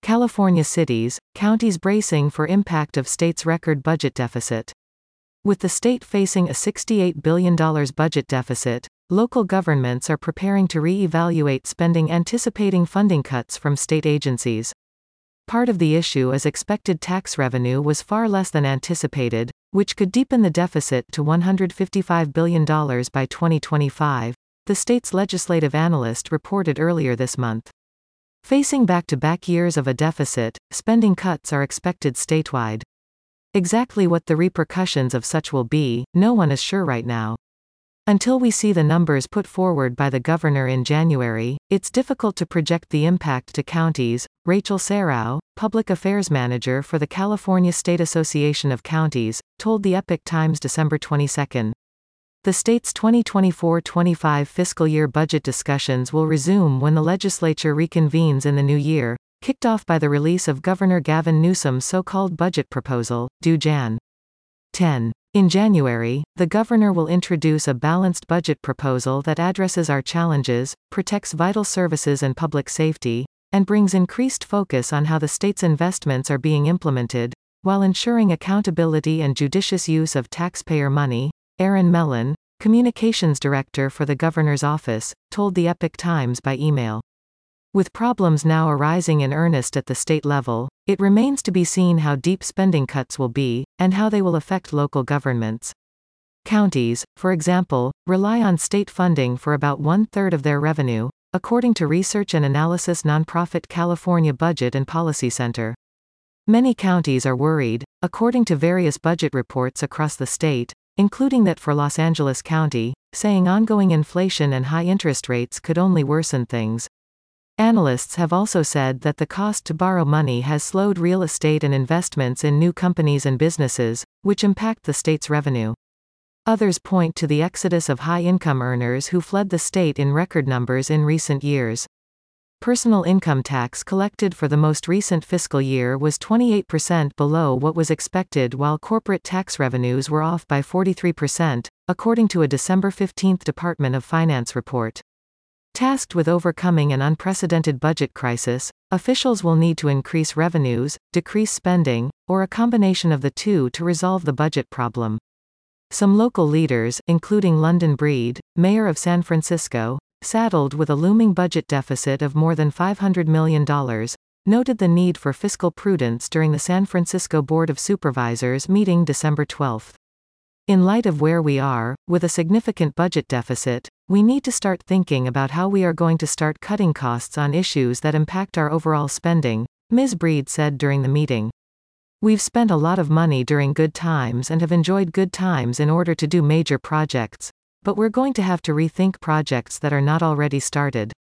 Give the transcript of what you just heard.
California cities, counties bracing for impact of state's record budget deficit. With the state facing a $68 billion budget deficit, local governments are preparing to re-evaluate spending, anticipating funding cuts from state agencies. Part of the issue is expected tax revenue was far less than anticipated, which could deepen the deficit to $155 billion by 2025, the state's legislative analyst reported earlier this month. Facing back-to-back years of a deficit, spending cuts are expected statewide. Exactly what the repercussions of such will be, no one is sure right now. Until we see the numbers put forward by the governor in January, it's difficult to project the impact to counties. Rachel Serrao, public affairs manager for the California State Association of Counties, told the Epoch Times December 22. The state's 2024-25 fiscal year budget discussions will resume when the legislature reconvenes in the new year, kicked off by the release of Governor Gavin Newsom's so-called budget proposal, due Jan. 10. In January, the governor will introduce a balanced budget proposal that addresses our challenges, protects vital services and public safety, and brings increased focus on how the state's investments are being implemented, while ensuring accountability and judicious use of taxpayer money. Aaron Mellon, communications director for the governor's office, told the Epoch Times by email. With problems now arising in earnest at the state level, it remains to be seen how deep spending cuts will be, and how they will affect local governments. Counties, for example, rely on state funding for about one-third of their revenue, according to research and analysis nonprofit California Budget and Policy Center. Many counties are worried, according to various budget reports across the state, including that for Los Angeles County, saying ongoing inflation and high interest rates could only worsen things. Analysts have also said that the cost to borrow money has slowed real estate and investments in new companies and businesses, which impact the state's revenue. Others point to the exodus of high-income earners who fled the state in record numbers in recent years. Personal income tax collected for the most recent fiscal year was 28% below what was expected, while corporate tax revenues were off by 43%, according to a December 15 Department of Finance report. Tasked with overcoming an unprecedented budget crisis, officials will need to increase revenues, decrease spending, or a combination of the two to resolve the budget problem. Some local leaders, including London Breed, mayor of San Francisco, saddled with a looming budget deficit of more than $500 million, noted the need for fiscal prudence during the San Francisco Board of Supervisors meeting December 12. In light of where we are, with a significant budget deficit, we need to start thinking about how we are going to start cutting costs on issues that impact our overall spending, Ms. Breed said during the meeting. We've spent a lot of money during good times and have enjoyed good times in order to do major projects, but we're going to have to rethink projects that are not already started.